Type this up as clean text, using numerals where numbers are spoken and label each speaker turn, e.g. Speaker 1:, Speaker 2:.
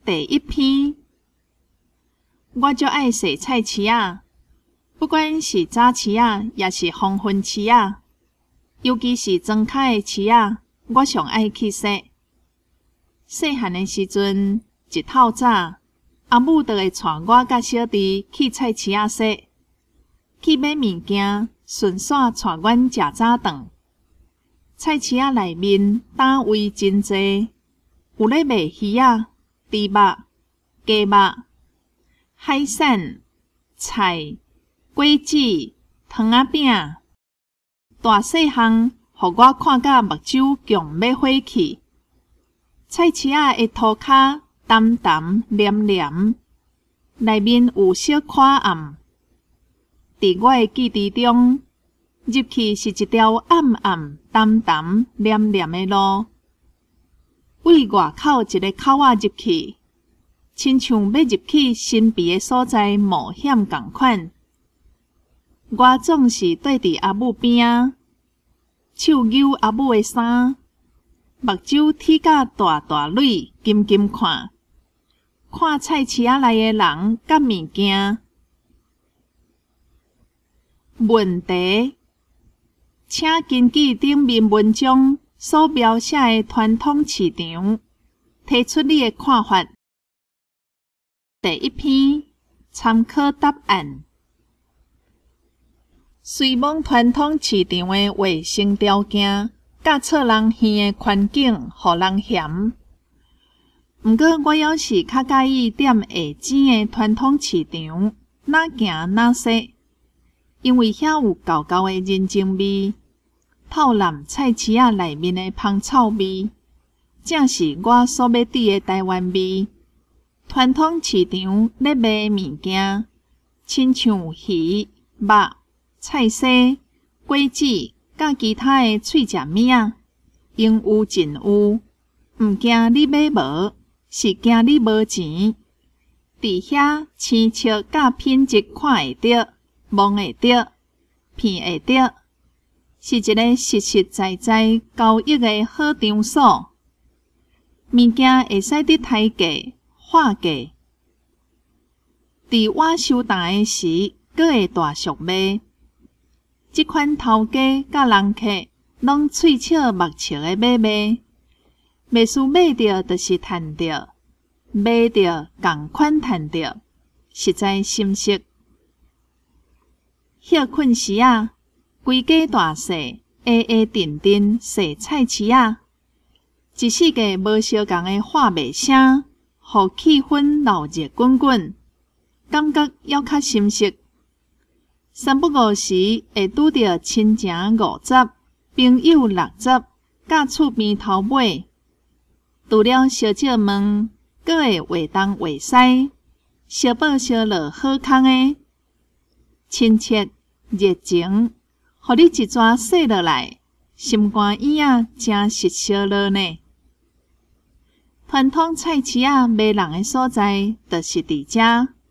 Speaker 1: 第一篇，我足爱洗菜市仔，不管是早市仔，也是黄昏市仔，尤其是庄脚的市仔，我上爱去洗。细汉的时阵，一透早，阿母就会带我甲小弟去菜市仔洗，去买物件，顺线带阮食早顿。菜市仔内面摊位真济，有咧卖鱼仔、猪肉、鸡肉、海产、菜、果子、糖仔饼，大细项，互我看甲目睭强要火去。菜市仔的涂骹澹澹黏黏，内面有小看暗。伫我的记忆中，入去是一条暗暗、澹澹、黏黏的路，为外口一个口仔入去，亲像要入去神秘的所在冒险共款。我总是缀伫阿母边仔，手揪阿母的衫，目睭剔甲大大蕊，金金看，看菜市仔内的人甲物件。问题，请根据顶面文章所描写的传统市场，提出你的看法。第一篇，参考答案。随望传统市场的卫生条件，甲撮人耳的环境，互人嫌。毋过，我还是较介意点下井的传统市场，哪行哪洗，因为遐有厚厚的人情味，透染菜市仔内面的芳草味，正是我所要伫的台湾味。传统市场咧卖物件，亲像鱼、肉、菜脯、果子，甲其他的脆食物仔，应有尽有，毋惊你买无，是惊你无钱。伫遐青色甲品质看会着，摸会着，闻会着，是一个实实在在交易的好场所。物件会使得抬价、划价。伫我收单的时，阁会大俗卖。即款头家甲人客拢喙笑目笑的买卖，袂输买着就是趁着，卖着共款趁着，实在心实。歇困时啊，规家大细，定定洗菜市仔，一世界无相共的话卖声，互气氛闹热滚滚，感觉还较心实。三不五时会拄着亲情50，朋友60，甲厝边头尾，除了烧借问，阁会话东话西，相报相乐好康的，亲切热情，互你一抓洗落来，心肝眼真实烧热呢。传统菜市仔卖人的所在，就是伫遮。